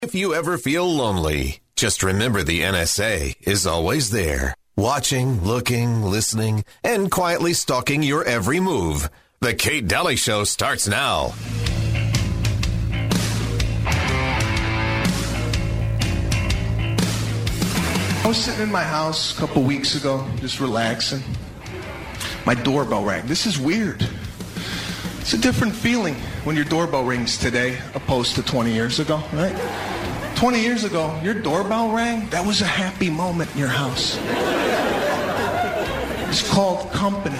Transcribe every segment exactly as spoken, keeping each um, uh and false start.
If you ever feel lonely, just remember the N S A is always there, watching, looking, listening, and quietly stalking your every move. The Kate Daly Show starts now. I was sitting in my house a couple weeks ago, just relaxing. My doorbell rang. This is weird. It's a different feeling when your doorbell rings today opposed to twenty years ago, right? twenty years ago, your doorbell rang. That was a happy moment in your house. It's called company.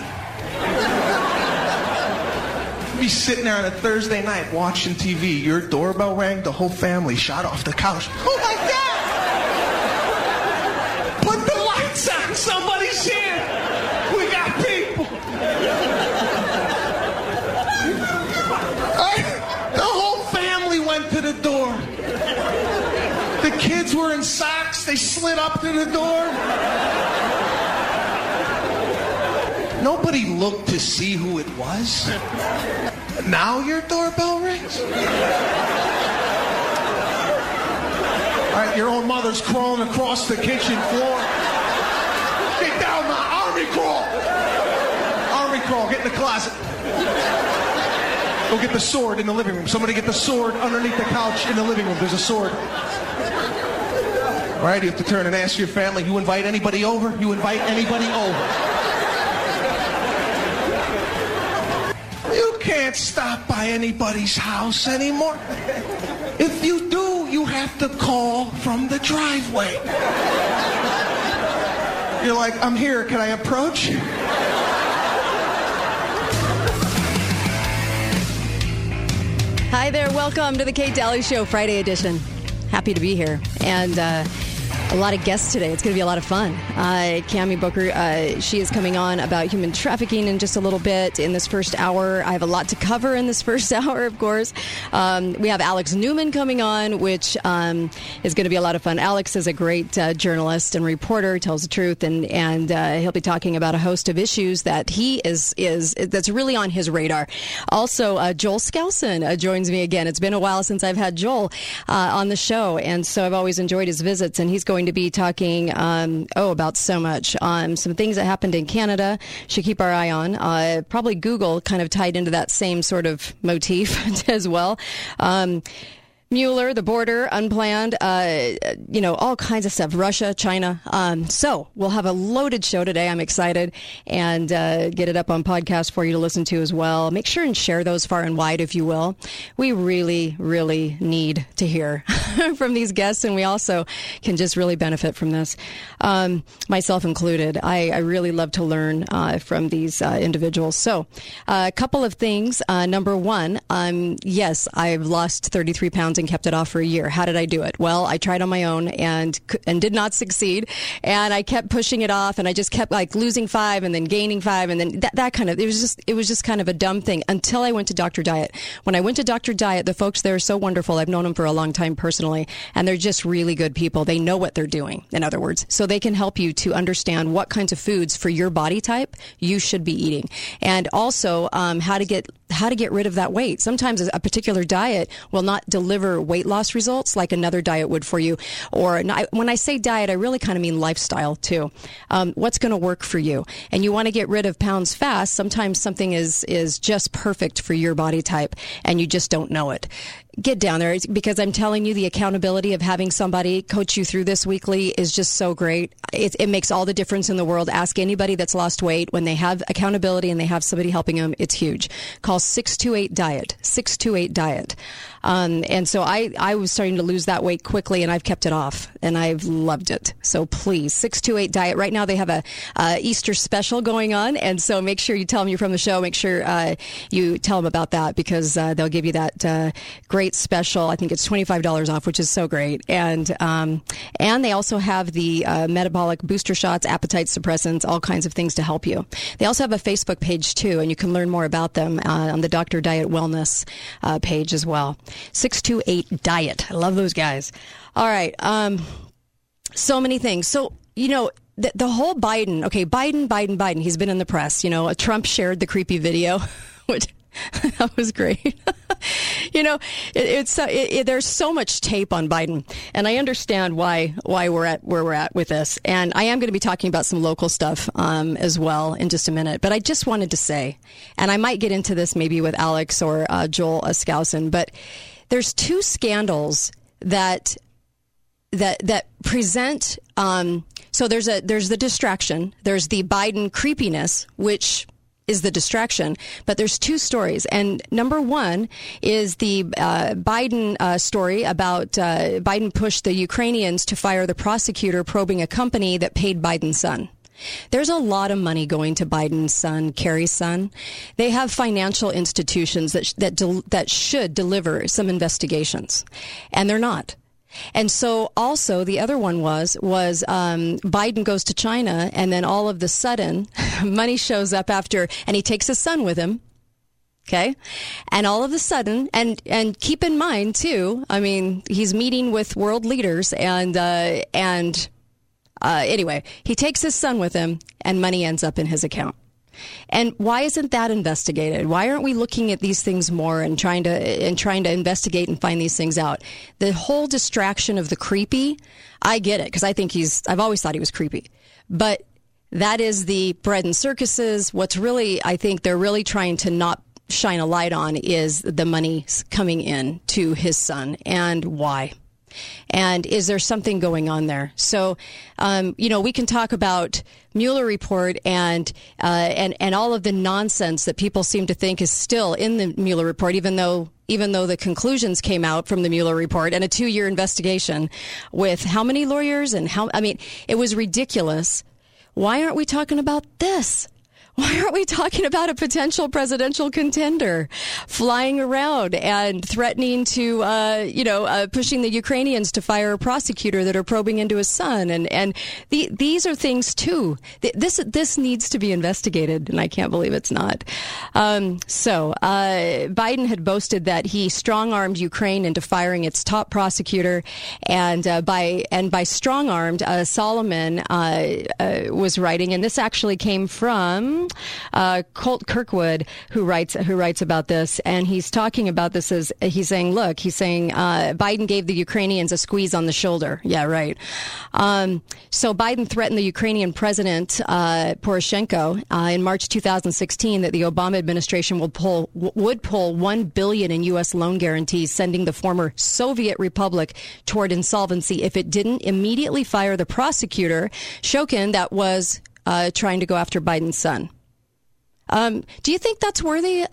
You'd be sitting there on a Thursday night watching T V. Your doorbell rang. The whole family shot off the couch. Oh, my God! Put the lights on. Somebody's here. We got people. I, the whole family went to the door. The kids were in socks. They slid up to the door. Nobody looked to see who it was. Now your doorbell rings? All right, your own mother's crawling across the kitchen floor. Get down, my army crawl. Army crawl, get in the closet. Go get the sword in the living room. Somebody get the sword underneath the couch in the living room. There's a sword. All right, you have to turn and ask your family, you invite anybody over? You invite anybody over. You can't stop by anybody's house anymore. If you do, you have to call from the driveway. You're like, I'm here, can I approach? Hi there, welcome to the Kate Daly Show, Friday edition. Happy to be here. And uh, a lot of guests today. It's going to be a lot of fun. Uh, Cami Booker, uh, she is coming on about human trafficking in just a little bit in this first hour. I have a lot to cover in this first hour, of course. Um, we have Alex Newman coming on, which um, is going to be a lot of fun. Alex is a great uh, journalist and reporter, tells the truth, and and uh, he'll be talking about a host of issues that he is is that's really on his radar. Also, uh, Joel Skousen uh, joins me again. It's been a while since I've had Joel uh, on the show, and so I've always enjoyed his visits, and he's going to be talking, um, oh, about so much. Um, some things that happened in Canada, should keep our eye on. Uh, probably Google kind of tied into that same sort of motif as well. Um, Mueller, the border, unplanned, uh, you know, all kinds of stuff. Russia, China. Um, so we'll have a loaded show today. I'm excited, and uh, get it up on podcast for you to listen to as well. Make sure and share those far and wide, if you will. We really, really need to hear from these guests, and we also can just really benefit from this, um, myself included. I, I really love to learn uh, from these uh, individuals. So uh, a couple of things. Uh, number one, um, yes, I've lost thirty-three pounds and kept it off for a year. How did I do it? Well, I tried on my own and and did not succeed. And I kept pushing it off, and I just kept like losing five and then gaining five, and then that, that kind of, it was just, it was just kind of a dumb thing until I went to Doctor Diet. When I went to Doctor Diet, the folks there are so wonderful. I've known them for a long time personally, and they're just really good people. They know what they're doing, in other words. So they can help you to understand what kinds of foods for your body type you should be eating. And also, um, how to get, how to get rid of that weight. Sometimes a particular diet will not deliver weight loss results like another diet would for you. Or not, when I say diet, I really kind of mean lifestyle too. Um, what's going to work for you? And you want to get rid of pounds fast. Sometimes something is, is just perfect for your body type, and you just don't know it. Get down there, because I'm telling you, the accountability of having somebody coach you through this weekly is just so great. It, it makes all the difference in the world. Ask anybody that's lost weight. When they have accountability and they have somebody helping them, it's huge. Call six two eight diet, six two eight diet. Um, and so I, I was starting to lose that weight quickly, and I've kept it off, and I've loved it. So please, six two eight diet. Right now they have a uh, Easter special going on, and so make sure you tell them you're from the show. Make sure uh, you tell them about that, because uh, they'll give you that uh, great special. I think it's twenty-five dollars off, which is so great. And um, and they also have the uh, metabolic booster shots, appetite suppressants, all kinds of things to help you. They also have a Facebook page too, and you can learn more about them uh, on the Doctor Diet Wellness uh, page as well. six two eight diet. I love those guys. All right. Um, so many things. So, you know, the, the whole Biden, okay, Biden, Biden, Biden, he's been in the press. You know, Trump shared the creepy video, which That was great. You know, it, it's uh, it, it, there's so much tape on Biden, and I understand why why we're at where we're at with this. And I am going to be talking about some local stuff um, as well in just a minute. But I just wanted to say, and I might get into this maybe with Alex or uh, Joel Skousen, but there's two scandals that that that present. Um, so there's a there's the distraction. There's the Biden creepiness, which is the distraction. But there's two stories. And number one is the uh, Biden uh, story about uh, Biden pushed the Ukrainians to fire the prosecutor probing a company that paid Biden's son. There's a lot of money going to Biden's son, Kerry's son. They have financial institutions that sh- that del- that should deliver some investigations, and they're not. And so also the other one was, was um, Biden goes to China, and then all of the sudden money shows up after, and he takes his son with him. Okay. And all of a sudden, and, and keep in mind too, I mean, he's meeting with world leaders and, uh, and, uh, anyway, he takes his son with him and money ends up in his account. And why isn't that investigated? Why aren't we looking at these things more and trying to and trying to investigate and find these things out? The whole distraction of the creepy, I get it, because I think he's, I've always thought he was creepy. But that is the bread and circuses. What's really, I think they're really trying to not shine a light on is the money coming in to his son and why. And is there something going on there? So, um, you know, we can talk about Mueller report and uh, and and all of the nonsense that people seem to think is still in the Mueller report, even though even though the conclusions came out from the Mueller report and a two-year investigation with how many lawyers and how, I mean, it was ridiculous. Why aren't we talking about this? Why aren't we talking about a potential presidential contender flying around and threatening to, uh, you know, uh, pushing the Ukrainians to fire a prosecutor that are probing into his son? And, and the, these are things, too. This this needs to be investigated, and I can't believe it's not. Um, so uh, Biden had boasted that he strong-armed Ukraine into firing its top prosecutor. And uh, by and by strong-armed, uh, Solomon uh, uh, was writing, and this actually came from Uh, Colt Kirkwood, who writes who writes about this, and he's talking about this as he's saying, look, he's saying uh, Biden gave the Ukrainians a squeeze on the shoulder. Yeah, right. Um, so Biden threatened the Ukrainian president uh, Poroshenko uh, in March two thousand sixteen that the Obama administration will pull w- would pull one billion dollars in U S loan guarantees, sending the former Soviet republic toward insolvency if it didn't immediately fire the prosecutor, Shokin, that was uh, trying to go after Biden's son. Um, do you think that's worthy?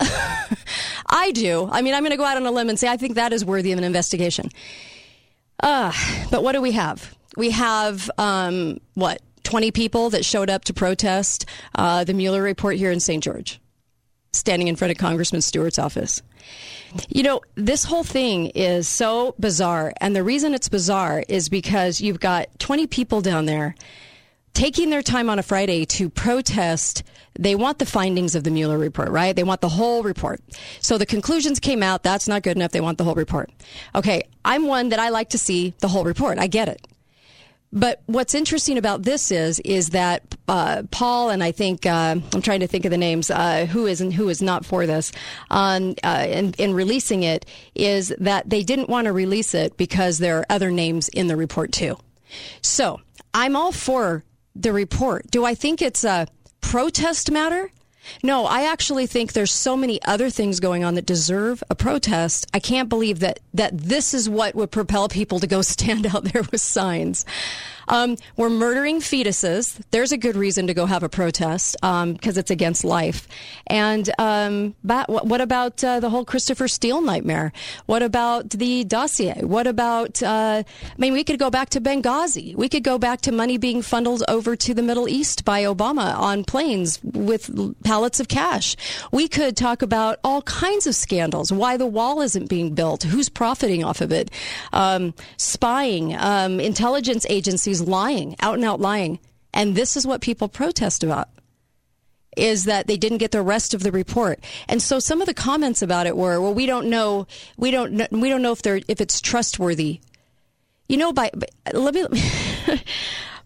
I do. I mean, I'm going to go out on a limb and say I think that is worthy of an investigation. Uh, but what do we have? We have, um, what, twenty people that showed up to protest uh, the Mueller report here in Saint George, standing in front of Congressman Stewart's office. You know, this whole thing is so bizarre. And the reason it's bizarre is because you've got twenty people down there taking their time on a Friday to protest. They want the findings of the Mueller report, right? They want the whole report. So the conclusions came out. That's not good enough. They want the whole report. Okay, I'm one that I like to see the whole report. I get it. But what's interesting about this is is that uh, Paul and I think uh, I'm trying to think of the names uh, who is and who is not for this um, uh, in, in releasing it is that they didn't want to release it because there are other names in the report too. So I'm all for the report. Do I think it's a protest matter? No, I actually think there's so many other things going on that deserve a protest. I can't believe that that this is what would propel people to go stand out there with signs. Um, we're murdering fetuses. There's a good reason to go have a protest because um, it's against life. And um, but what about uh, the whole Christopher Steele nightmare? What about the dossier? What about, uh, I mean, we could go back to Benghazi. We could go back to money being funneled over to the Middle East by Obama on planes with pallets of cash. We could talk about all kinds of scandals, why the wall isn't being built, who's profiting off of it, um, spying, um, intelligence agencies lying, out and out lying. And this is what people protest about, is that they didn't get the rest of the report. And so some of the comments about it were, well, we don't know, we don't know, we don't know if they're, if it's trustworthy. You know, by, by let me,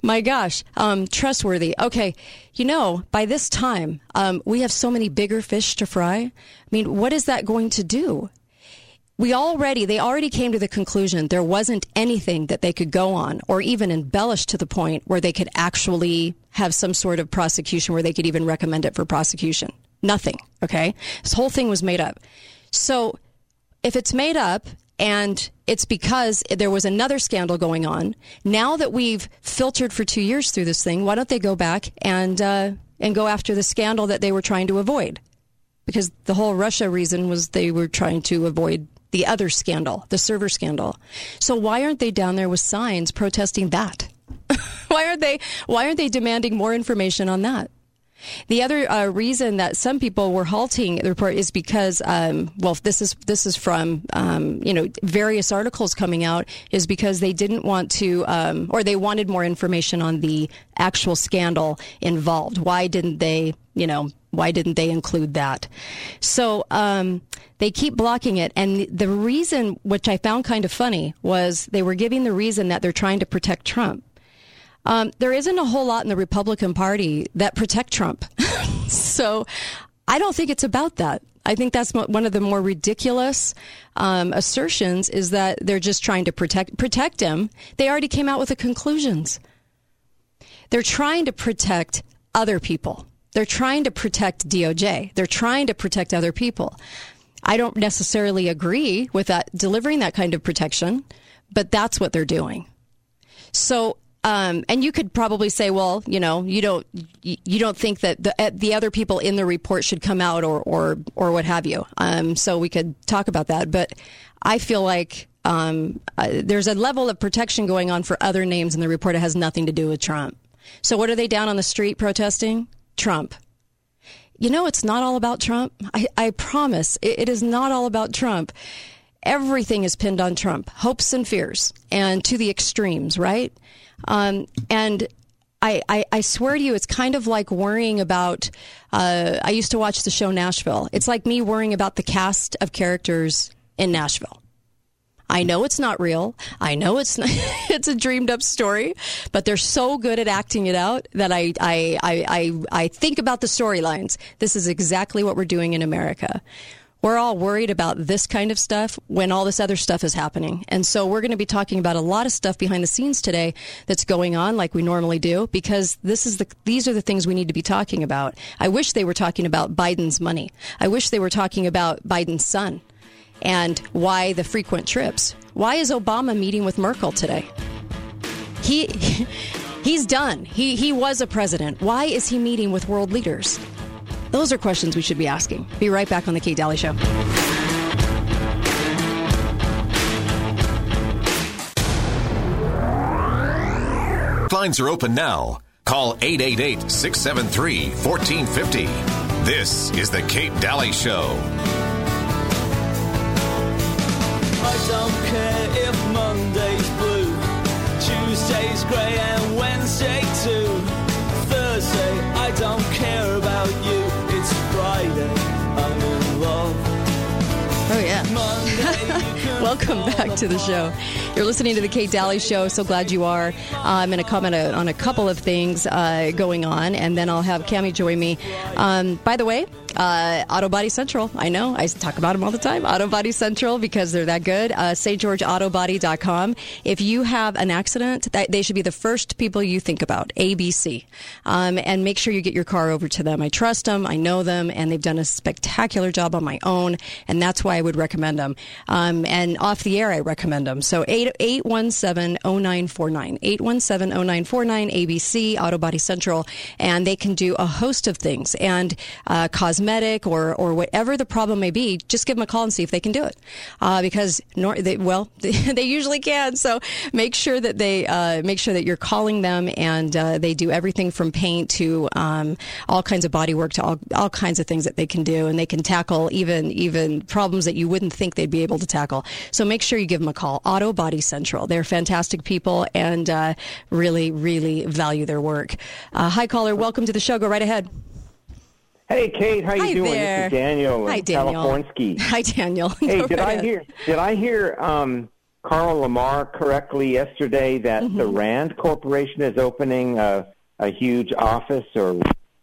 My gosh, um, trustworthy. Okay, you know, by this time, um, we have so many bigger fish to fry. I mean, what is that going to do? We already, they already came to the conclusion there wasn't anything that they could go on or even embellish to the point where they could actually have some sort of prosecution where they could even recommend it for prosecution. Nothing, okay? This whole thing was made up. So if it's made up, and it's because there was another scandal going on. Now that we've filtered for two years through this thing, why don't they go back and uh, and go after the scandal that they were trying to avoid? Because the whole Russia reason was they were trying to avoid the other scandal, the server scandal. So why aren't they down there with signs protesting that? why aren't they? Why aren't they demanding more information on that? The other uh, reason that some people were halting the report is because, um, well, this is this is from um, you know various articles coming out, is because they didn't want to, um, or they wanted more information on the actual scandal involved. Why didn't they, you know, why didn't they include that? So um, they keep blocking it, and the reason, which I found kind of funny, was they were giving the reason that they're trying to protect Trump. Um, there isn't a whole lot in the Republican Party that protect Trump. So I don't think it's about that. I think that's one of the more ridiculous um, assertions, is that they're just trying to protect protect him. They already came out with the conclusions. They're trying to protect other people. They're trying to protect D O J. They're trying to protect other people. I don't necessarily agree with that, delivering that kind of protection, but that's what they're doing. So Um, and you could probably say, well, you know, you don't you don't think that the the other people in the report should come out, or or or what have you. Um, so we could talk about that. But I feel like um, uh, there's a level of protection going on for other names in the report. It has nothing to do with Trump. So what are they down on the street protesting? Trump. You know, it's not all about Trump. I, I promise it, it is not all about Trump. Everything is pinned on Trump, hopes and fears, and to the extremes, right? Um, and I, I, I swear to you, it's kind of like worrying about, uh, I used to watch the show Nashville. It's like me worrying about the cast of characters in Nashville. I know it's not real. I know it's not, it's a dreamed up story, but they're so good at acting it out that I, I, I, I, I think about the storylines. This is exactly what we're doing in America. We're all worried about this kind of stuff when all this other stuff is happening. And so we're going to be talking about a lot of stuff behind the scenes today that's going on, like we normally do, because this is the these are the things we need to be talking about. I wish they were talking about Biden's money. I wish they were talking about Biden's son and why the frequent trips. Why is Obama meeting with Merkel today? He he's done. He he was a president. Why is he meeting with world leaders? Those are questions we should be asking. Be right back on The Kate Daly Show. Lines are open now. Call eight eight eight, six seven three, one four five zero. This is The Kate Daly Show. I don't care if Monday's blue, Tuesday's grey and Wednesday too. Thursday, I don't care about you. It's Friday, I'm in love. Oh, yeah. Welcome back to the show. You're listening to The Kate Daly Show. So glad you are. Uh, I'm going to comment on a couple of things uh, going on, and then I'll have Cammie join me. Um, by the way, uh, Auto Body Central. I know. I talk about them all the time. Auto Body Central, because they're that good. Uh, St George Auto Body dot com. If you have an accident, that, they should be the first people you think about. A B C. Um, and make sure you get your car over to them. I trust them. I know them. And they've done a spectacular job on my own. And that's why I would recommend them. Um, and off the air, I recommend them. So eight one seven, oh nine four nine. eight one seven, oh nine four nine, A B C, Auto Body Central. And they can do a host of things. And uh, cosmetic or or whatever the problem may be, just give them a call and see if they can do it. Uh, because, nor, they, well, they usually can. So make sure that they uh, make sure that you're calling them, and uh, they do everything from paint to um, all kinds of body work to all, all kinds of things that they can do. And they can tackle even even problems that you wouldn't think they'd be able to tackle. So make sure you give them a call. Auto Body Central. They're fantastic people and uh, really, really value their work. Uh, hi, caller. Welcome to the show. Go right ahead. Hey, Kate. How you Hi doing? there. This is Daniel in Hi, Daniel. California. Hi, Daniel. Hey, Go did right I ahead. hear? Did I hear um, Carl Lamar correctly yesterday that mm-hmm. the Rand Corporation is opening a, a huge office or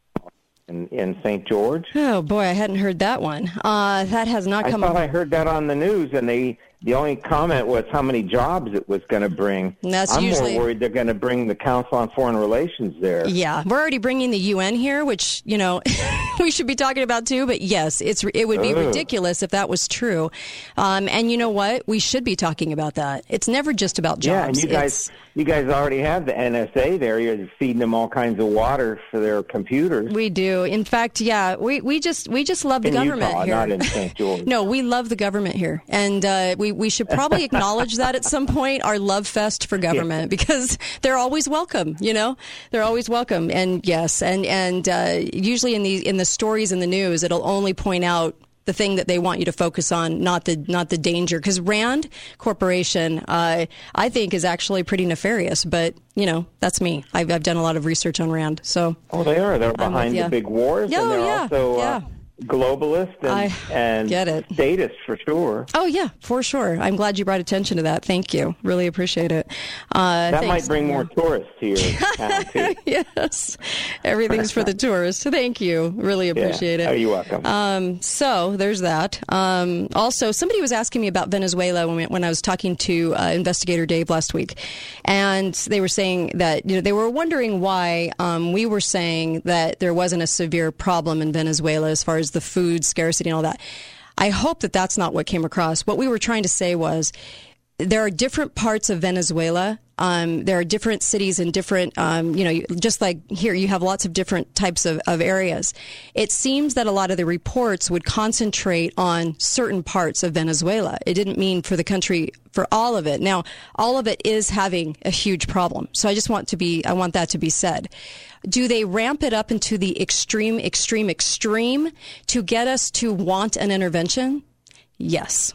in, in Saint George? Oh, boy, I hadn't heard that one. Uh, that has not come I thought up. I heard that on the news, and they the only comment was how many jobs it was going to bring. And that's I'm usually... more worried they're going to bring the Council on Foreign Relations there. Yeah, we're already bringing the U N here, which, you know, we should be talking about too. But yes, it's it would be Ugh. ridiculous if that was true. Um, and you know what? We should be talking about that. It's never just about jobs. Yeah, and you guys, it's... you guys already have the N S A there. You're feeding them all kinds of water for their computers. We do. In fact, yeah, we, we just we just love the in government Utah, here. Not in Saint George. No, we love the government here, and uh, we we should probably acknowledge that at some point, our love fest for government, yeah. because they're always welcome, you know, they're always welcome. And yes, and, and uh, usually in the in the stories in the news, it'll only point out the thing that they want you to focus on, not the not the danger. Because Rand Corporation, uh, I think, is actually pretty nefarious. But, you know, that's me. I've, I've done a lot of research on Rand. So, oh, they are. They're behind the big wars. Oh, and they're yeah, also yeah. Uh, globalist and, I and get it. statist for sure. Oh, yeah, for sure. I'm glad you brought attention to that. Thank you. Really appreciate it. Uh, that thanks. might bring more tourists to your town, too. Yes. Everything's for the tourists. Thank you. Really appreciate yeah. it. Oh, you're welcome. Um, so there's that. Um, also, somebody was asking me about Venezuela when, we, when I was talking to uh, investigator Dave last week. And they were saying that, you know, they were wondering why um, we were saying that there wasn't a severe problem in Venezuela as far as the food scarcity and all that. I hope that that's not what came across. What we were trying to say was there are different parts of Venezuela. Um, there are different cities and different, um, you know, just like here, you have lots of different types of, of areas. It seems that a lot of the reports would concentrate on certain parts of Venezuela. It didn't mean for the country, for all of it. Now, all of it is having a huge problem. So I just want to be, I want that to be said. Do they ramp it up into the extreme, extreme, extreme to get us to want an intervention? Yes.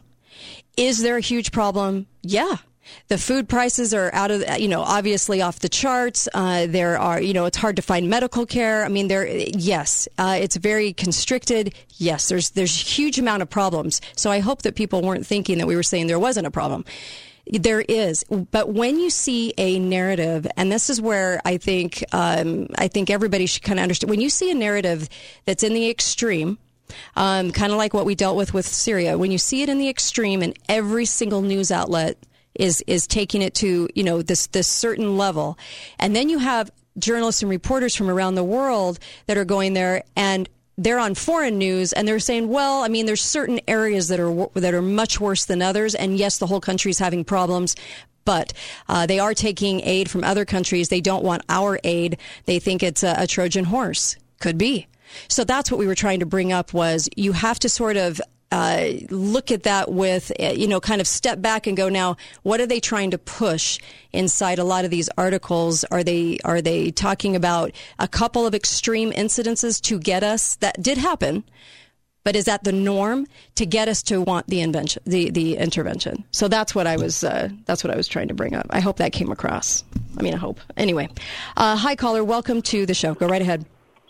Is there a huge problem? Yeah. The food prices are out of, you know, obviously off the charts. Uh, there are, you know, it's hard to find medical care. I mean, there, yes, uh, it's very constricted. Yes, there's, there's a huge amount of problems. So I hope that people weren't thinking that we were saying there wasn't a problem. There is. But when you see a narrative, and this is where I think, um, I think everybody should kind of understand, when you see a narrative that's in the extreme, um, kind of like what we dealt with with Syria, when you see it in the extreme and every single news outlet is is taking it to, you know, this this certain level, and then you have journalists and reporters from around the world that are going there and they're on foreign news and they're saying, well, I mean, there's certain areas that are that are much worse than others, and yes, the whole country is having problems, but uh, they are taking aid from other countries. They don't want our aid. They think it's a, a Trojan horse. Could be. So that's what we were trying to bring up, was you have to sort of uh, look at that with, you know, kind of step back and go, now, what are they trying to push inside a lot of these articles? Are they are they talking about a couple of extreme incidences to get us, that did happen, but is that the norm to get us to want the invention, the, the intervention? So that's what I was uh, that's what I was trying to bring up. I hope that came across. I mean, I hope. Anyway, uh, hi caller, welcome to the show. Go right ahead.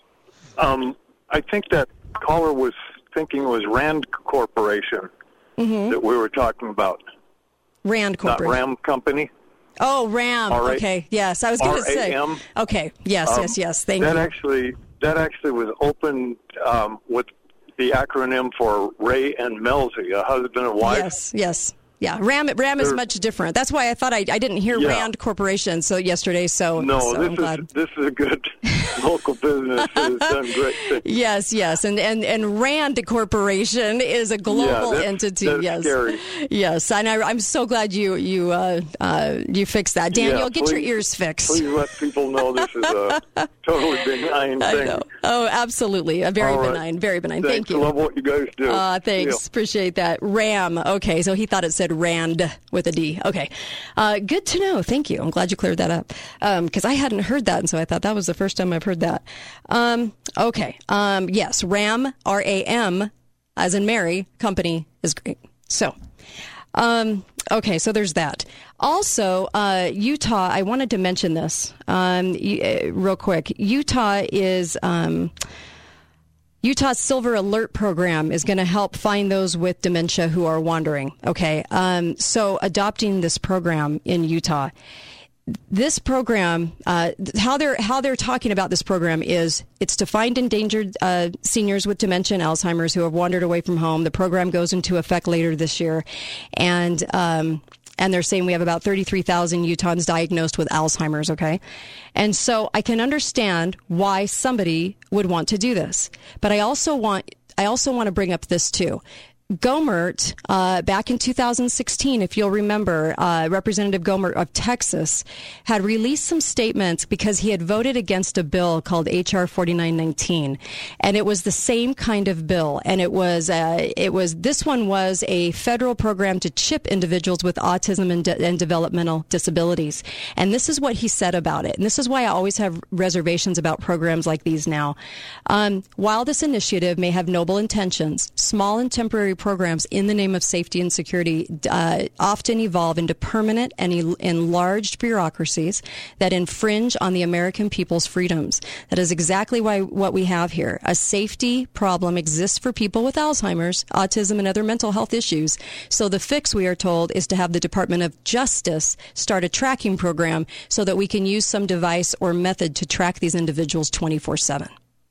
Um, I think that caller was thinking it was Rand Corporation mm-hmm. that we were talking about. Rand Corporation. Not Ram Company. Oh, Ram. R- okay. Yes, I was going to say. Okay. Yes, um, yes, yes. Thank that you. Actually, that actually was opened um, with the acronym for Ray and Melzi, a husband and wife. Yes, yes. Yeah, Ram Ram is much different. That's why I thought I, I didn't hear yeah. Rand Corporation so yesterday. So no, so this I'm glad. is this is a good local business. Has done great things. Yes, yes, and, and and Rand Corporation is a global yeah, that's, entity. That's yes, scary. Yes, and I, I'm so glad you you uh, uh, you fixed that, Daniel. Yeah, get please, your ears fixed. Please let people know this is a totally benign I thing. know. Oh, absolutely, a very right. benign, very benign. Thanks. Thank you. I love what you guys do. Uh, thanks, yeah. Appreciate that. Ram. Okay, so he thought it said Rand with a D. Okay. Uh, good to know. Thank you. I'm glad you cleared that up. Because um, I hadn't heard that, and so I thought that was the first time I've heard that. Um, okay. Um, yes, Ram, R A M, as in Mary, company is great. So, um, okay, so there's that. Also, uh, Utah, I wanted to mention this um, real quick. Utah is... Um, Utah's Silver Alert program is going to help find those with dementia who are wandering. Okay. Um, so adopting this program in Utah, this program, uh, how they're how they're talking about this program is it's to find endangered uh, seniors with dementia and Alzheimer's who have wandered away from home. The program goes into effect later this year, and um, and they're saying we have about thirty-three thousand Utahns diagnosed with Alzheimer's. Okay, and so I can understand why somebody would want to do this, but I also want I also want to bring up this too. Gohmert, uh, back in two thousand sixteen, if you'll remember, uh, Representative Gohmert of Texas had released some statements because he had voted against a bill called H R forty-nine nineteen. And it was the same kind of bill. And it was, uh, it was, this one was a federal program to chip individuals with autism and, de- and developmental disabilities. And this is what he said about it. And this is why I always have reservations about programs like these now. Um, while this initiative may have noble intentions, small and temporary programs in the name of safety and security uh, often evolve into permanent and el- enlarged bureaucracies that infringe on the American people's freedoms. That is exactly why what we have here. A safety problem exists for people with Alzheimer's, autism, and other mental health issues. So the fix, we are told, is to have the Department of Justice start a tracking program so that we can use some device or method to track these individuals twenty-four seven.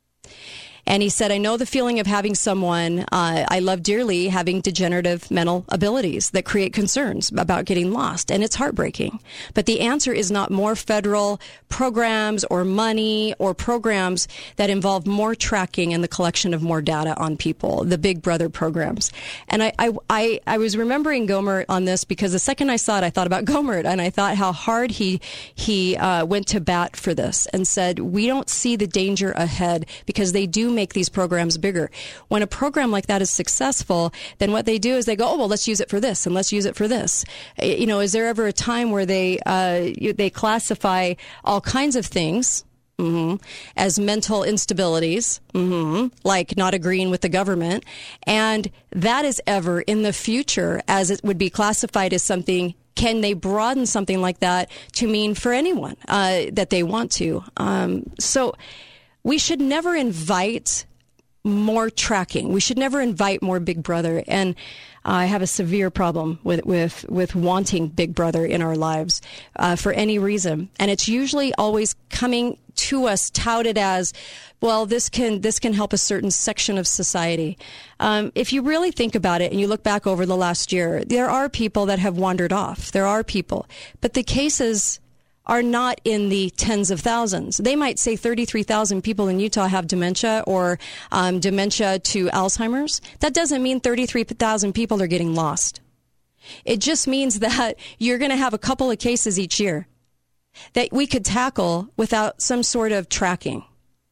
And he said, I know the feeling of having someone uh, I love dearly having degenerative mental abilities that create concerns about getting lost. And it's heartbreaking. But the answer is not more federal programs or money or programs that involve more tracking and the collection of more data on people, the Big Brother programs. And I, I, I, I was remembering Gohmert on this because the second I saw it, I thought about Gohmert, and I thought how hard he, he uh, went to bat for this and said, we don't see the danger ahead because they do make these programs bigger. When a program like that is successful, then what they do is they go, oh, well, let's use it for this and let's use it for this. You know, is there ever a time where they uh, they classify all kinds of things mm-hmm, as mental instabilities, mm-hmm, like not agreeing with the government, and that is ever in the future as it would be classified as something? Can they broaden something like that to mean for anyone uh, that they want to? Um, so we should never invite more tracking. We should never invite more Big Brother. And I have a severe problem with with, with wanting Big Brother in our lives uh, for any reason. And it's usually always coming to us touted as, well, this can this can help a certain section of society. Um, if you really think about it and you look back over the last year, there are people that have wandered off. There are people. But the cases are not in the tens of thousands. They might say thirty-three thousand people in Utah have dementia or um, dementia to Alzheimer's. That doesn't mean thirty-three thousand people are getting lost. It just means that you're going to have a couple of cases each year that we could tackle without some sort of tracking.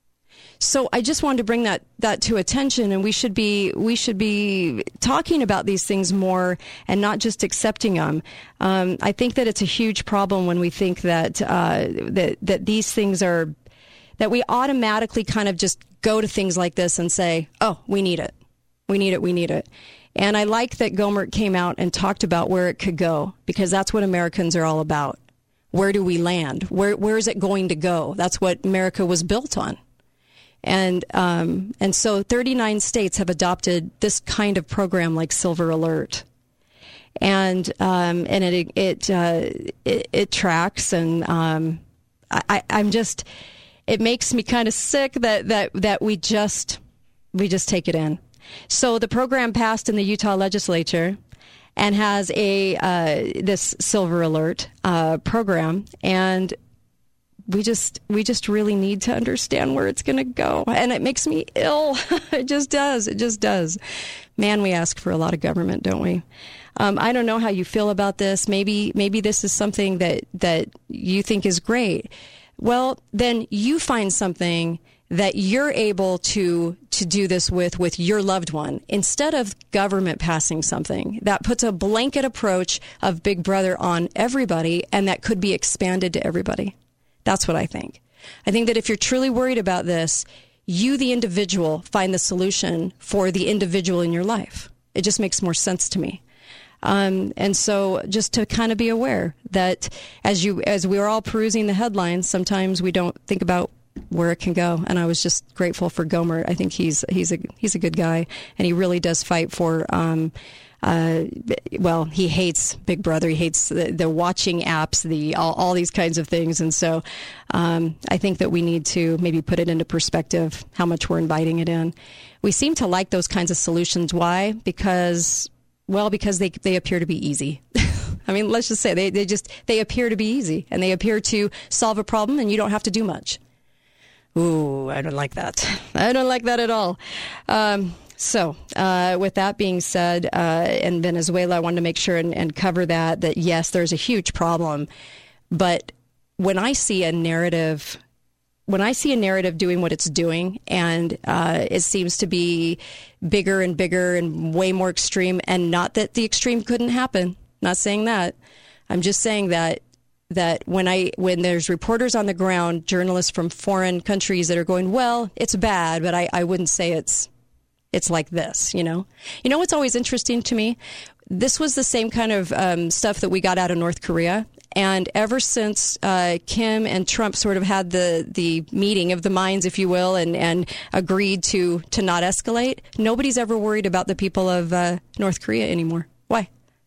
So I just wanted to bring that, that to attention, and we should be we should be talking about these things more and not just accepting them. Um, I think that it's a huge problem when we think that uh, that that these things are that we automatically kind of just go to things like this and say, "Oh, we need it, we need it, we need it." And I like that Gohmert came out and talked about where it could go, because that's what Americans are all about. Where do we land? Where where is it going to go? That's what America was built on. And um, and so thirty-nine states have adopted this kind of program like Silver Alert, and um, and it it, uh, it it tracks, and um, I, I'm just it makes me kind of sick that, that that we just we just take it in. So the program passed in the Utah legislature and has a uh, this Silver Alert uh, program, and we just we just really need to understand where it's going to go. And it makes me ill. It just does. It just does. Man, we ask for a lot of government, don't we? Um, I don't know how you feel about this. Maybe maybe this is something that, that you think is great. Well, then you find something that you're able to to do this with with your loved one, instead of government passing something that puts a blanket approach of Big Brother on everybody, and that could be expanded to everybody. That's what I think. I think that if you're truly worried about this, you, the individual, find the solution for the individual in your life. It just makes more sense to me. Um, and so just to kind of be aware that as you, as we're all perusing the headlines, sometimes we don't think about where it can go. And I was just grateful for Gomer. I think he's he's a he's a good guy, and he really does fight for. Um, uh, well, he hates Big Brother. He hates the, the watching apps, the all, all these kinds of things. And so, um, I think that we need to maybe put it into perspective how much we're inviting it in. We seem to like those kinds of solutions. Why? Because well, because they they appear to be easy. I mean, let's just say they, they just, they appear to be easy, and they appear to solve a problem, and you don't have to do much. Ooh, I don't like that. I don't like that at all. Um, so, uh, with that being said, uh, in Venezuela, I wanted to make sure and, and cover that, that yes, there's a huge problem. But when I see a narrative, when I see a narrative doing what it's doing, and uh, it seems to be bigger and bigger and way more extreme, and not that the extreme couldn't happen. Not saying that. I'm just saying that that when I when there's reporters on the ground, journalists from foreign countries that are going, well, it's bad, but I, I wouldn't say it's it's like this, you know. You know what's always interesting to me? This was the same kind of um, stuff that we got out of North Korea. And ever since uh, Kim and Trump sort of had the, the meeting of the minds, if you will, and, and agreed to, to not escalate, nobody's ever worried about the people of uh, North Korea anymore. Why?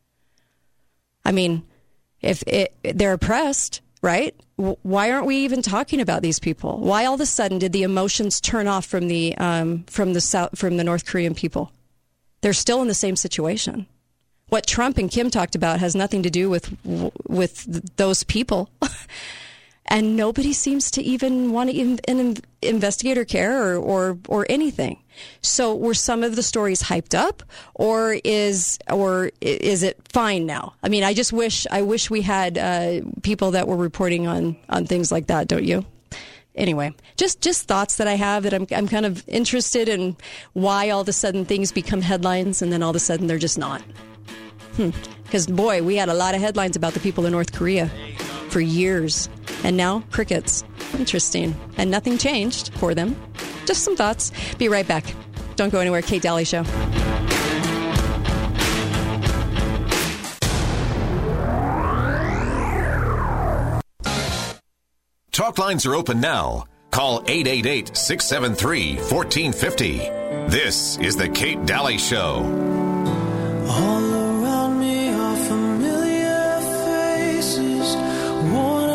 I mean, if it, they're oppressed, right? Why aren't we even talking about these people? Why all of a sudden did the emotions turn off from the um, from the South, from the North Korean people? They're still in the same situation. What Trump and Kim talked about has nothing to do with with those people. And nobody seems to even want to in, in, investigate or care or, or or anything. So were some of the stories hyped up, or is or is it fine now? I mean, I just wish I wish we had uh, people that were reporting on, on things like that, don't you? Anyway, just just thoughts that I have that I'm I'm kind of interested in why all of a sudden things become headlines and then all of a sudden they're just not. Because hmm. boy, we had a lot of headlines about the people in North Korea for years. And now, crickets. Interesting. And nothing changed for them. Just some thoughts. Be right back. Don't go anywhere. Kate Daly Show. Talk lines are open now. Call eight eight eight, six seven three, one four five zero. This is the Kate Daly Show. All around me are familiar faces. One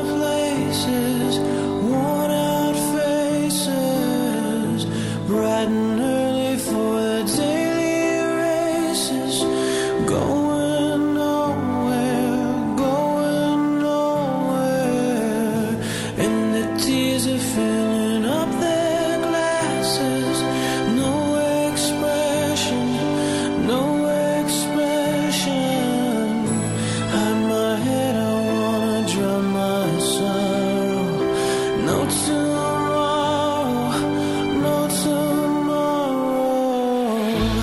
worn out faces, bright and early for the daily races, going nowhere, going nowhere, and the tears are filling up their glasses. No expression, no expression. Hide my head, I wanna drown my sorrow. No tomorrow, no tomorrow.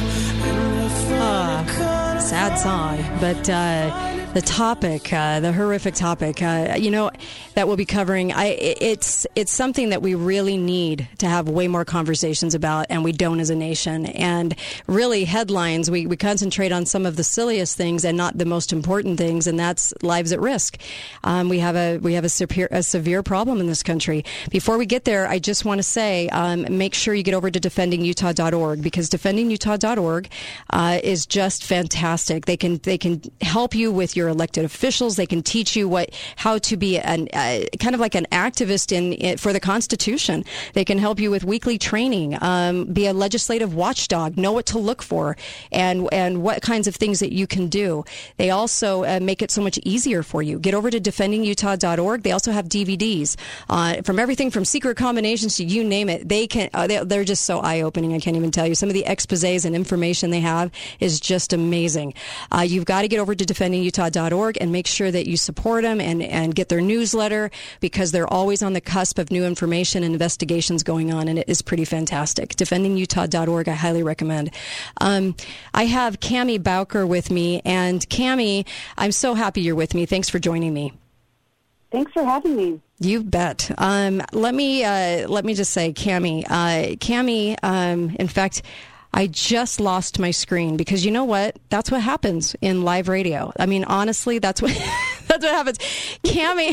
Ah, sad song, but uh, the topic, uh, the horrific topic, uh, you know, that we'll be covering, I, it's it's something that we really need to have way more conversations about, and we don't as a nation. And really, headlines, we, we concentrate on some of the silliest things and not the most important things, and that's lives at risk. Um, we have a we have a severe, a severe problem in this country. Before we get there, I just want to say, um, make sure you get over to defending utah dot org, because defending utah dot org uh, is just fantastic. They can they can help you with your elected officials. They can teach you what how to be an uh, kind of like an activist in, in for the Constitution. They can help you with weekly training, um, be a legislative watchdog, know what to look for, and and what kinds of things that you can do. They also uh, make it so much easier for you. Get over to defending utah dot org. They also have D V Ds uh, from everything from secret combinations to you name it. They can uh, they, they're just so eye-opening. I can't even tell you. Some of the exposés and information they have is just amazing. Uh, you've got to get over to defending utah dot org and make sure that you support them and, and get their newsletter, because they're always on the cusp of new information and investigations going on, and it is pretty fantastic. defending utah dot org, I highly recommend. Um, I have Cami Bowker with me, and Cami, I'm so happy you're with me. Thanks for joining me. Thanks for having me. You bet. Um, let me uh, let me just say, Cami, uh, Cami, um, in fact, I just lost my screen, because you know what? That's what happens in live radio. I mean, honestly, that's what That's what happens. Cami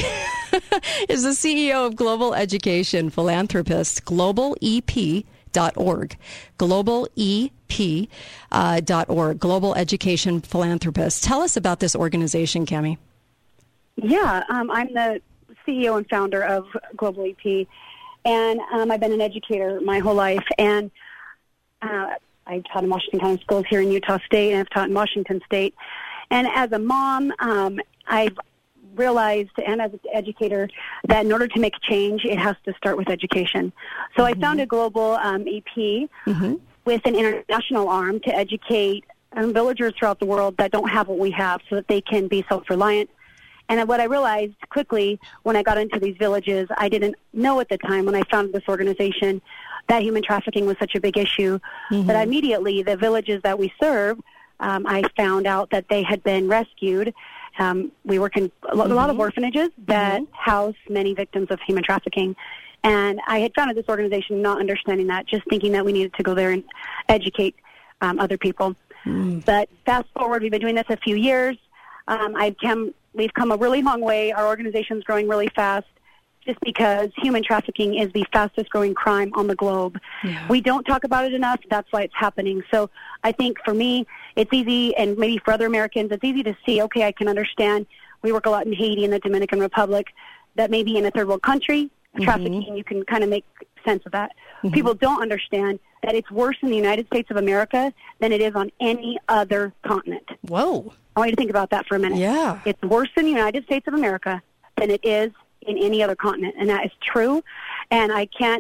is the C E O of Global Education Philanthropist, global E P dot org. global E P dot org, Global Education Philanthropist. Tell us about this organization, Cami. Yeah, um, I'm the C E O and founder of Global E P, and um, I've been an educator my whole life. And uh, I taught in Washington County Schools here in Utah State, and I've taught in Washington State. And as a mom, um, I've realized, and as an educator, that in order to make a change, it has to start with education. So mm-hmm. I founded Global um, E P mm-hmm. with an international arm to educate um, villagers throughout the world that don't have what we have, so that they can be self-reliant. And what I realized quickly when I got into these villages, I didn't know at the time when I founded this organization that human trafficking was such a big issue, mm-hmm. that immediately the villages that we serve, um, I found out that they had been rescued. Um, we work in a lot, mm-hmm. a lot of orphanages that mm-hmm. house many victims of human trafficking. And I had founded this organization not understanding that, just thinking that we needed to go there and educate um, other people. Mm. But fast forward, we've been doing this a few years. Um, I've come, we've come a really long way. Our organization's growing really fast just because human trafficking is the fastest growing crime on the globe. Yeah. We don't talk about it enough. That's why it's happening. So I think for me, it's easy, and maybe for other Americans, it's easy to see, okay, I can understand. We work a lot in Haiti and the Dominican Republic, that maybe in a third world country, mm-hmm. trafficking, you can kind of make sense of that. Mm-hmm. People don't understand that it's worse in the United States of America than it is on any other continent. Whoa. I want you to think about that for a minute. Yeah. It's worse in the United States of America than it is in any other continent, and that is true. And I can't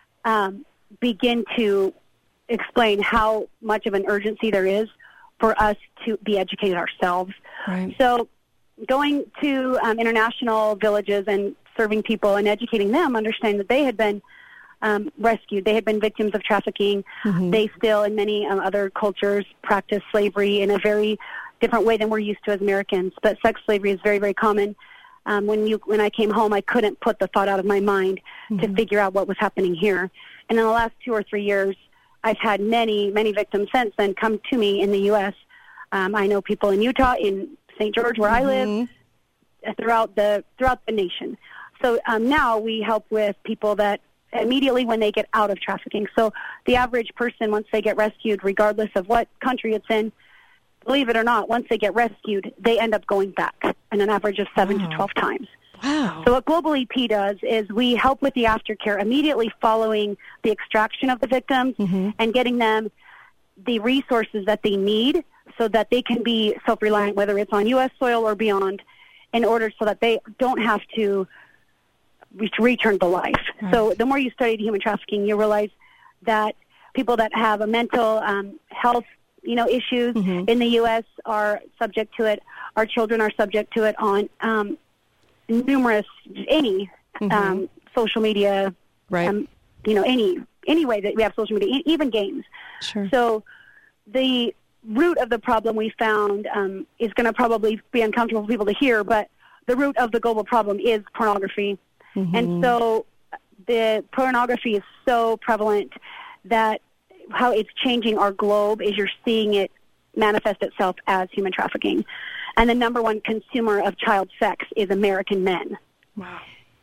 um, begin to explain how much of an urgency there is for us to be educated ourselves. Right. So going to um, international villages and serving people and educating them, understanding that they had been um, rescued, they had been victims of trafficking. Mm-hmm. They still, in many um, other cultures, practice slavery in a very different way than we're used to as Americans. But sex slavery is very, very common. Um, when you when I came home, I couldn't put the thought out of my mind mm-hmm. to figure out what was happening here. And in the last two or three years, I've had many, many victims since then come to me in the U S Um, I know people in Utah, in Saint George, where mm-hmm. I live, throughout the throughout the nation. So um, now we help with people that immediately when they get out of trafficking. So the average person, once they get rescued, regardless of what country it's in, believe it or not, once they get rescued, they end up going back in an average of seven wow. to twelve times. Wow. So what Global E P does is we help with the aftercare immediately following the extraction of the victims mm-hmm. and getting them the resources that they need so that they can be self-reliant, whether it's on U S soil or beyond, in order so that they don't have to re- return to life. Right. So the more you study human trafficking, you realize that people that have a mental um, health you know, issues mm-hmm. in the U S are subject to it. Our children are subject to it on um, numerous, any mm-hmm. um, social media, right. um, you know, any any way that we have social media, e- even games. Sure. So the root of the problem we found um, is going to probably be uncomfortable for people to hear, but the root of the global problem is pornography. Mm-hmm. And so the pornography is so prevalent that how it's changing our globe is you're seeing it manifest itself as human trafficking. And the number one consumer of child sex is American men. Wow.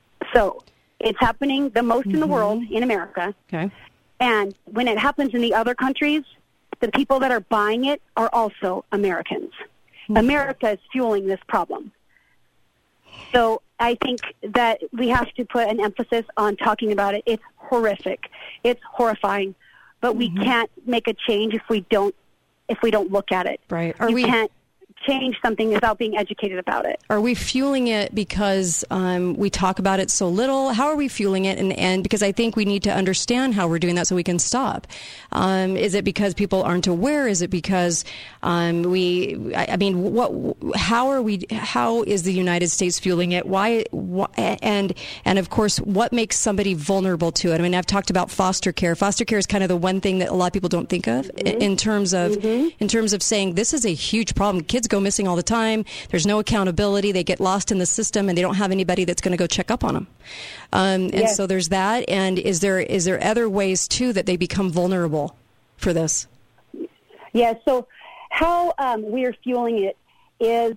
So it's happening the most mm-hmm. in the world in America. Okay. And when it happens in the other countries, the people that are buying it are also Americans. Mm-hmm. America is fueling this problem. So I think that we have to put an emphasis on talking about it. It's horrific. It's horrifying. But we mm-hmm. can't make a change if we don't if we don't look at it. Right. Are you we can't change something without being educated about it. Are we fueling it because um, we talk about it so little? How are we fueling it? And, and because I think we need to understand how we're doing that so we can stop. Um, is it because people aren't aware? Is it because um, we? I, I mean, what? How are we? How is the United States fueling it? Why? why? And and of course, what makes somebody vulnerable to it? I mean, I've talked about foster care. Foster care is kind of the one thing that a lot of people don't think of mm-hmm. in, in terms of mm-hmm. in terms of saying this is a huge problem. Kids go missing all the time. There's no accountability. They get lost in the system, and they don't have anybody that's going to go check up on them. Um, and yes. so there's that. And is there is there other ways too that they become vulnerable for this? Yeah. So how um, we're fueling it is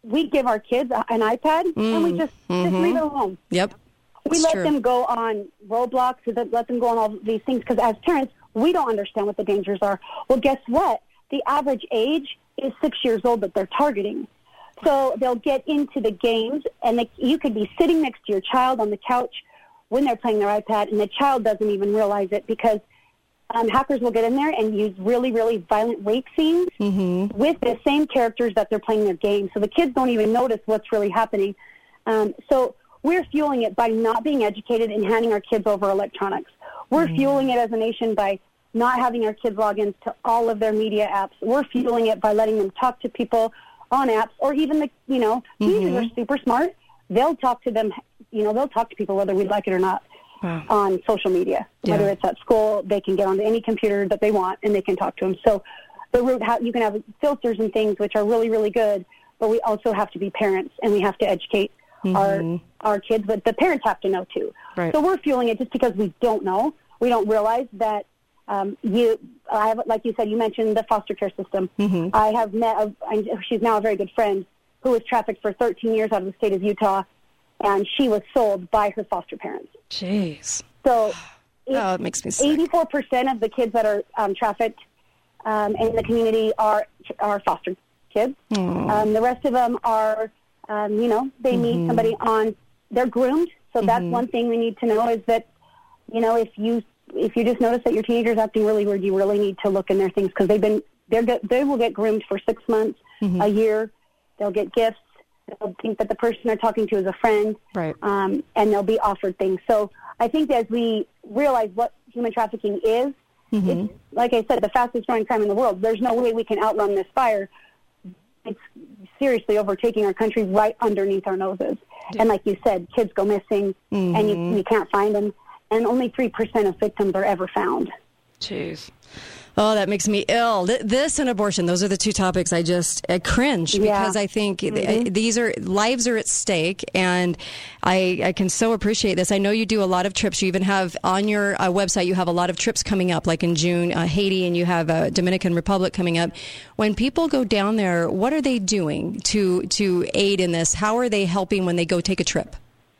we give our kids an iPad mm. and we just, mm-hmm. just leave it alone. Yep. We it's let true. them go on Roblox, we let them go on all these things, because as parents, we don't understand what the dangers are. Well, guess what? The average age is six years old that they're targeting. So they'll get into the games, and they, you could be sitting next to your child on the couch when they're playing their iPad, and the child doesn't even realize it, because um, hackers will get in there and use really, really violent rape scenes mm-hmm. with the same characters that they're playing their game. So the kids don't even notice what's really happening. Um, so we're fueling it by not being educated and handing our kids over electronics. We're mm-hmm. fueling it as a nation by not having our kids log into all of their media apps. We're fueling it by letting them talk to people on apps, or even the, you know, teenagers mm-hmm. are super smart. They'll talk to them, you know, they'll talk to people whether we like it or not wow. on social media. Yeah. Whether it's at school, they can get onto any computer that they want and they can talk to them. So the root, how you can have filters and things which are really, really good, but we also have to be parents and we have to educate mm-hmm. our our kids, but the parents have to know too. Right. So we're fueling it just because we don't know. We don't realize that um, you, I have, like you said, you mentioned the foster care system. Mm-hmm. I have met, a, she's now a very good friend, who was trafficked for thirteen years out of the state of Utah, and she was sold by her foster parents. Jeez. So oh, it makes me sick. eighty-four percent of the kids that are um, trafficked um, in the community are are foster kids. Um, the rest of them are, um, you know, they mm-hmm. meet somebody on, they're groomed. So mm-hmm. that's one thing we need to know, is that, you know, if you if you just notice that your teenager's acting really weird, you really need to look in their things, because they've been they're they will get groomed for six months, mm-hmm. a year. They'll get gifts. They'll think that the person they're talking to is a friend, right? Um, and they'll be offered things. So I think that as we realize what human trafficking is, mm-hmm. it's, like I said, the fastest growing crime in the world. There's no way we can outrun this fire. It's seriously overtaking our country right underneath our noses. Yeah. And like you said, kids go missing, mm-hmm. and you, you can't find them. And only three percent of victims are ever found. Jeez. Oh, that makes me ill. Th- this and abortion, those are the two topics I just I cringe because yeah. I think mm-hmm. th- these are, lives are at stake, and I, I can so appreciate this. I know you do a lot of trips. You even have on your uh, website, you have a lot of trips coming up, like in June, uh, Haiti, and you have uh, Dominican Republic coming up. When people go down there, what are they doing to, to aid in this? How are they helping when they go take a trip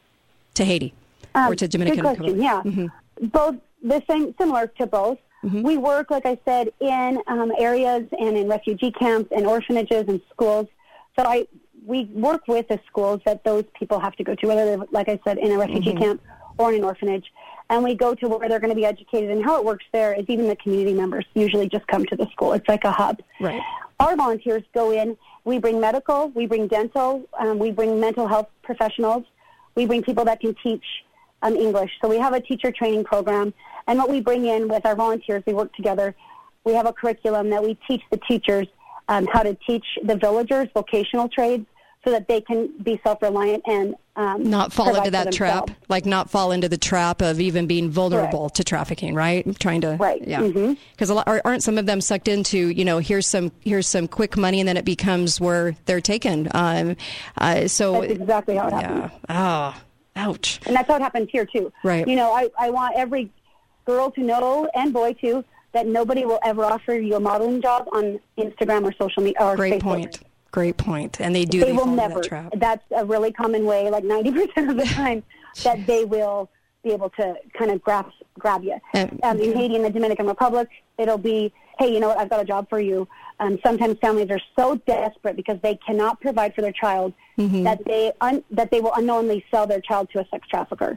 to Haiti um, or to Dominican Republic? Good question, Republic? yeah. Mm-hmm. Both, the same, similar to both. Mm-hmm. We work, like I said, in um, areas and in refugee camps and orphanages and schools. So I we work with the schools that those people have to go to, whether they're, like I said, in a refugee mm-hmm. camp or in an orphanage. And we go to where they're going to be educated. And how it works there is even the community members usually just come to the school. It's like a hub. Right. Our volunteers go in. We bring medical. We bring dental. Um, we bring mental health professionals. We bring people that can teach um, English. So we have a teacher training program. And what we bring in with our volunteers, we work together. We have a curriculum that we teach the teachers um, how to teach the villagers vocational trades so that they can be self-reliant and um, not fall into that trap, like not fall into the trap of even being vulnerable Correct. to trafficking, right? Trying to, right? Yeah, because mm-hmm. aren't some of them sucked into, you know, here's some here's some quick money, and then it becomes where they're taken. Um, uh, so that's exactly how it yeah. happens. Oh, ouch! And that's how it happens here too. Right. You know, I I want every girl to know, and boy too, that nobody will ever offer you a modeling job on Instagram or social media or Great Facebook. point. Great point. And they do. They, they will fall never. Into that trap. That's a really common way, like ninety percent of the time, that they will be able to kind of grab grab you. Um, um, in Haiti and the Dominican Republic, it'll be, hey, you know what? I've got a job for you. Um, sometimes families are so desperate because they cannot provide for their child mm-hmm. that they un- that they will unknowingly sell their child to a sex trafficker.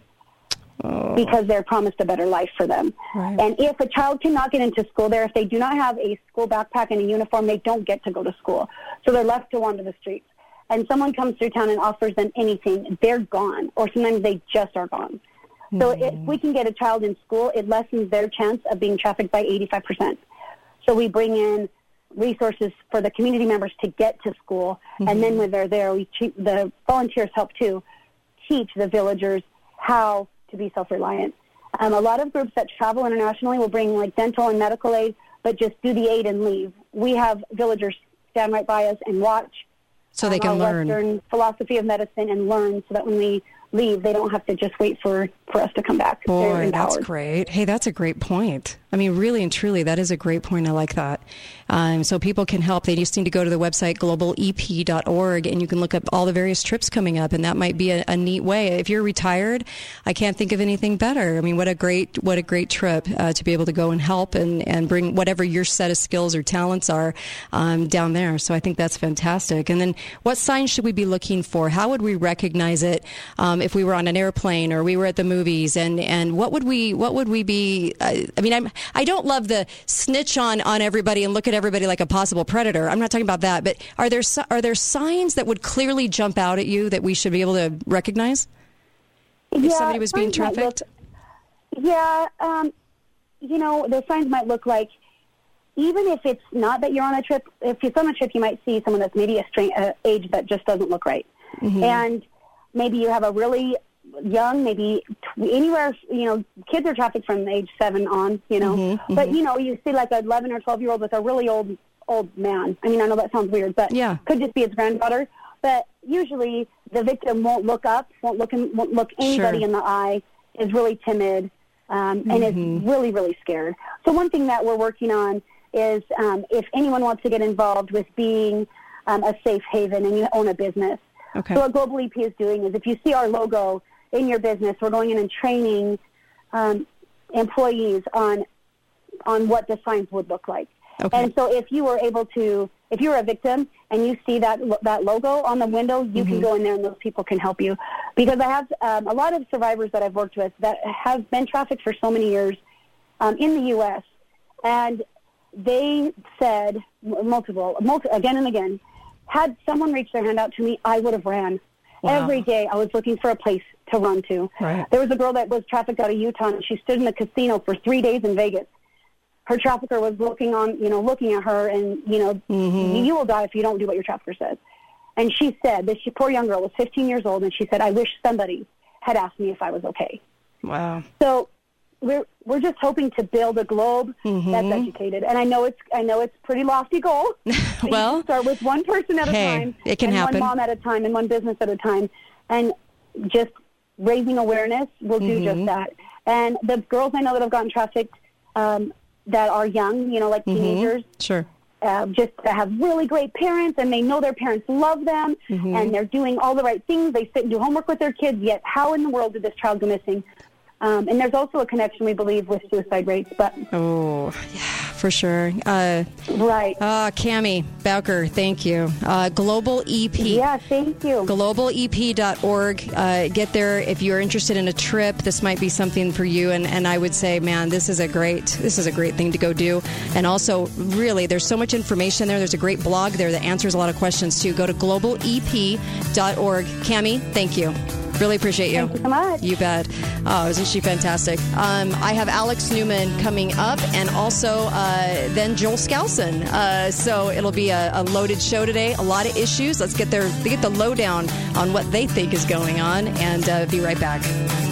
Oh. Because they're promised a better life for them. Right. And if a child cannot get into school there, if they do not have a school backpack and a uniform, they don't get to go to school. So they're left to wander the streets. And someone comes through town and offers them anything, they're gone. Or sometimes they just are gone. Mm. So if we can get a child in school, it lessens their chance of being trafficked by eighty-five percent. So we bring in resources for the community members to get to school. Mm-hmm. And then when they're there, we te- the volunteers help too, teach the villagers how to be self-reliant. Um, a lot of groups that travel internationally will bring like dental and medical aid, but just do the aid and leave. We have villagers stand right by us and watch. So they um, can our learn. Western philosophy of medicine and learn so that when we leave. They don't have to just wait for, for us to come back. They're Boy, that's empowered. great. Hey, that's a great point. I mean, really and truly, that is a great point. I like that. Um, so people can help. They just need to go to the website, global e p dot org, and you can look up all the various trips coming up, and that might be a, a neat way. If you're retired, I can't think of anything better. I mean, what a great what a great trip uh, to be able to go and help and, and bring whatever your set of skills or talents are um, down there. So I think that's fantastic. And then what signs should we be looking for? How would we recognize it um, if we were on an airplane or we were at the movies? And, and what would we what would we be? Uh, I mean, I'm I don't love the snitch on, on everybody and look at everybody like a possible predator. I'm not talking about that. But are there are there signs that would clearly jump out at you that we should be able to recognize if Yeah, somebody was being signs might trafficked? Look, yeah, um, you know, the signs might look like, even if it's not that you're on a trip, if you're on a trip, you might see someone that's maybe a strange uh, age that just doesn't look right. Mm-hmm. And maybe you have a really young, maybe t- anywhere, you know, kids are trafficked from age seven on, you know. Mm-hmm, but, mm-hmm. you know, you see like an eleven or twelve-year-old with a really old, old man. I mean, I know that sounds weird, but Yeah. could just be his granddaughter. But usually the victim won't look up, won't look, in, won't look anybody Sure. in the eye, is really timid, um, and Mm-hmm. is really, really scared. So one thing that we're working on is um, if anyone wants to get involved with being um, a safe haven and you own a business. Okay. So what Global E P is doing is if you see our logo in your business, we're going in and training um, employees on on what the signs would look like. Okay. And so if you were able to, if you're a victim and you see that that logo on the window, you Mm-hmm. can go in there and those people can help you. Because I have um, a lot of survivors that I've worked with that have been trafficked for so many years um, in the U S and they said multiple, multi, again and again, had someone reached their hand out to me, I would have ran. Wow. Every day I was looking for a place to run to. Right. There was a girl that was trafficked out of Utah, and she stood in the casino for three days in Vegas. Her trafficker was looking on, you know, looking at her, and, you know, Mm-hmm. you will die if you don't do what your trafficker says. And she said, this she, poor young girl was fifteen years old, and she said, I wish somebody had asked me if I was okay. Wow. So we're we're just hoping to build a globe Mm-hmm. that's educated. And I know it's I know it's a pretty lofty goal. But Well, you can start with one person at hey, a time, it can and happen. one mom at a time, and one business at a time, and just raising awareness will do Mm-hmm. just that. And the girls I know that have gotten trafficked um, that are young, you know, like Mm-hmm. teenagers, Sure. uh, just to have really great parents, and they know their parents love them, Mm-hmm. and they're doing all the right things. They sit and do homework with their kids, yet how in the world did this child go missing? Um, and there's also a connection, we believe, with suicide rates. But Oh, yeah, for sure. Uh, right. uh, Cammie Bowker, thank you. Uh, Global E P. Yeah, thank you. global e p dot org. Uh, get there if you're interested in a trip. This might be something for you, and, and I would say, man, this is a great this is a great thing to go do. And also, really, there's so much information there. There's a great blog there that answers a lot of questions too. Go to global e p dot org. Cammie, thank you. Really appreciate you. Thank you so much. You bet. Oh, isn't she fantastic? Um, I have Alex Newman coming up, and also uh, then Joel Skousen. Uh, so it'll be a, a loaded show today. A lot of issues. Let's get their get the lowdown on what they think is going on, and uh, be right back.